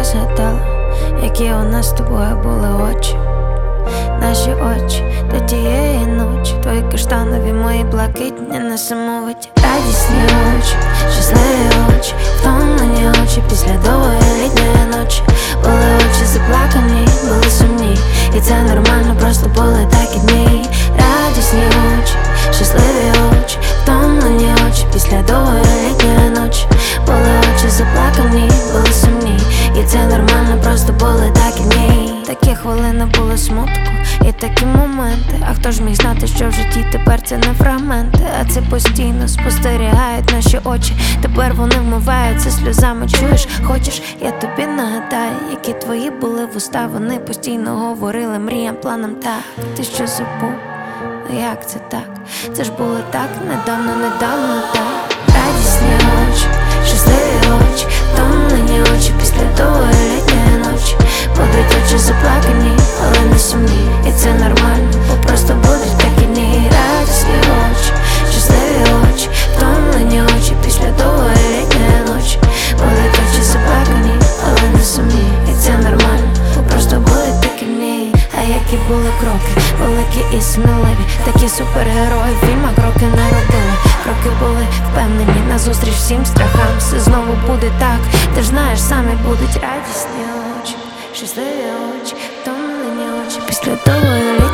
я згадала, які у нас з тобою були очі, наші очі до тієї ночі, твої каштанові, мої блакитні, несамовиті, радісні очі, щасливі очі, втомлені очі після довгої літньої ночі. Були очі заплакані, були сумні, і це нормально, просто були такі дні. Радісні очі, щасливі очі, втомлені очі після довгої літньої ночі. Були очі заплакані, були сумні, і це нормально, просто були такі дні. Такі хвилини було смутку і такі моменти. А хто ж міг знати, що в житті тепер це не фрагменти, а це постійно спостерігають наші очі. Тепер вони вмиваються сльозами, чуєш, хочеш, я тобі нагадаю, які твої були вуста. Вони постійно говорили мріям, планам так. Ти що забув? Як це так? Це ж було так недавно так. Радісні очі, щасливі очі, втомлені очі після довгої літньої ночі. Будуть очі заплакані, але не сумні, і це нормально, бо просто будуть такі дні. Радісні очі, щасливі очі, втомлені очі після довгої літньої ночі. Будуть очі заплакані, але не сумні, і це нормально, бо просто будуть такі дні. А які були кроки, великі і сміливі, такі супергерої в фільмах кроки не робили. Кроки були впевнені, назустріч всім страхам. Все знову буде так, ти ж знаєш, самі будуть радісні очі, щасливі очі, втомлені очі після довгої літньої